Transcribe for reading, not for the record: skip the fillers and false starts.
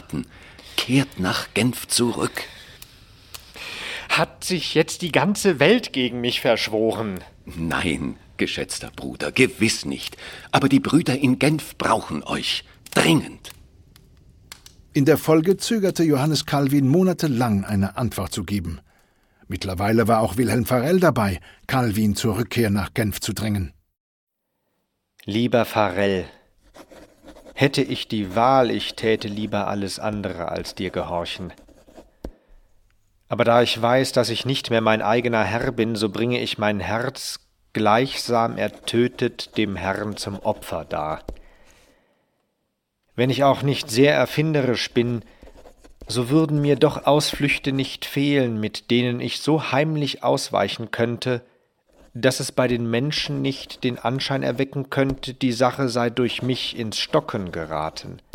geraten. Kehrt nach Genf zurück. Hat sich jetzt die ganze Welt gegen mich verschworen? Nein, geschätzter Bruder, gewiss nicht. Aber die Brüder in Genf brauchen euch. Dringend. In der Folge zögerte Johannes Calvin monatelang, eine Antwort zu geben. Mittlerweile war auch Wilhelm Farel dabei, Calvin zur Rückkehr nach Genf zu drängen. Lieber Farel, hätte ich die Wahl, ich täte lieber alles andere als dir gehorchen. Aber da ich weiß, dass ich nicht mehr mein eigener Herr bin, so bringe ich mein Herz, gleichsam ertötet, dem Herrn zum Opfer dar. Wenn ich auch nicht sehr erfinderisch bin, so würden mir doch Ausflüchte nicht fehlen, mit denen ich so heimlich ausweichen könnte, dass es bei den Menschen nicht den Anschein erwecken könnte, die Sache sei durch mich ins Stocken geraten.